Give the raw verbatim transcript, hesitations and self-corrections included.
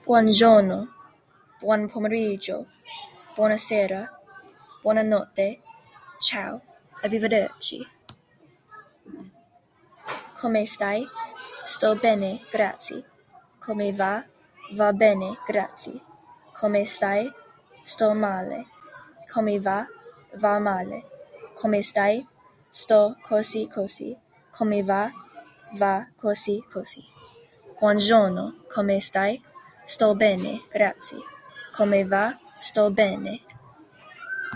Buongiorno, buon pomeriggio, buonasera, buonanotte, ciao, arrivederci. Come stai? Sto bene, grazie. Come va? Va bene, grazie. Come stai? Sto male. Come va? Va male. Come stai? Sto così così. Come va? Va così così. Buongiorno, come stai? Sto bene, grazie. Come va? Sto bene,